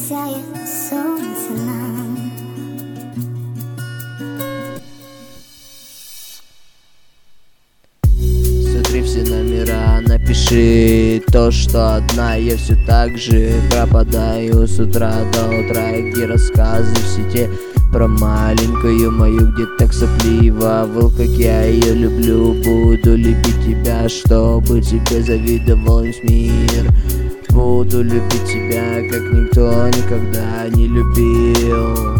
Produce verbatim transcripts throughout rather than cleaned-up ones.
сияет солнце нам. Смотри все номера, напиши то, что одна. Я все так же пропадаю с утра до утра. И где рассказы в сети про маленькую мою, где так сопливо выл, как я ее люблю. Буду любить тебя, чтобы тебе завидовал весь мир. Буду любить тебя, как никто никогда не любил.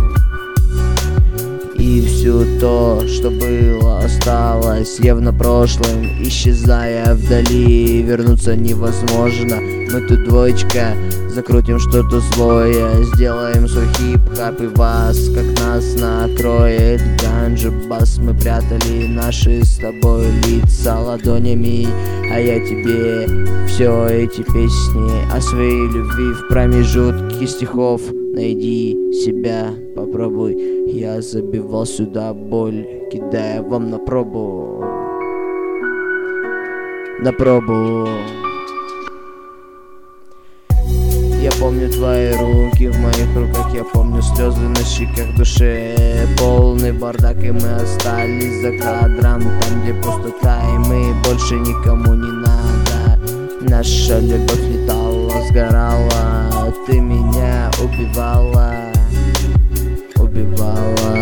И все то, что было, осталось явно прошлым, исчезая вдали. Вернуться невозможно. Мы тут двоечка, закрутим что-то злое, сделаем свой хип-хап и вас, как нас накроет ганджа бас. Мы прятали наши с тобой лица ладонями, а я тебе все эти песни о своей любви в промежутке стихов. Найди себя, попробуй. Я забивал сюда боль, кидая вам на пробу. На пробу. Я помню твои руки в моих руках, я помню слезы на щеках, душе полный бардак, и мы остались за кадром, там где пустота, и мы больше никому не надо. Наша любовь летала, сгорала, ты меня убивала, убивала,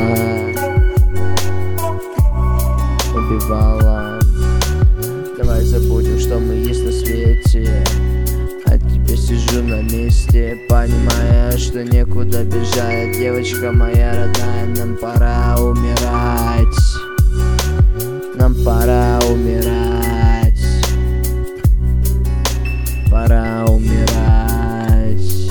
убивала. Давай забудем, что мы есть на свете. От тебя сижу на месте, понимая, что некуда бежать. Девочка моя родная, нам пора умирать. Нам пора умирать. Пора умирать.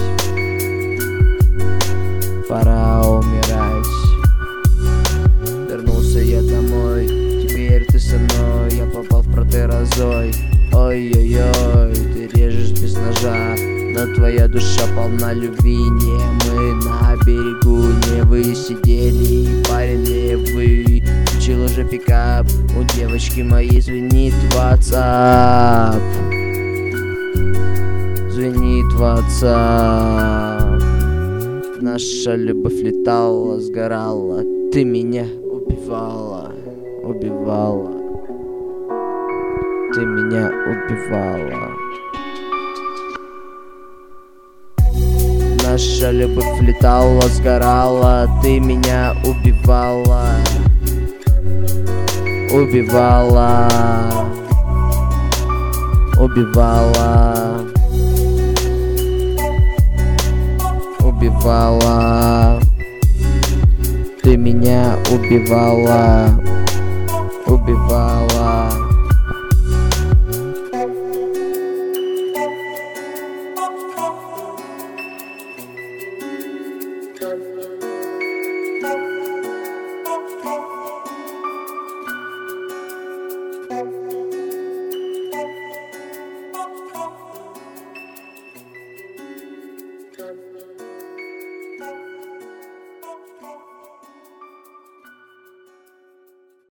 Пора умирать. Вернулся я домой, теперь ты со мной. Я попал в протерозой. Ой-ой-ой, ты режешь без ножа, но твоя душа полна любви. Не мы на берегу, не вы сидели и парили, вы включил уже пикап. У девочки моей звенит WhatsApp, звенит WhatsApp. Наша любовь летала, сгорала, ты меня убивала, убивала. Ты меня убивала. Наша любовь летала, сгорала, ты меня убивала, убивала, убивала, убивала. Ты меня убивала, убивала.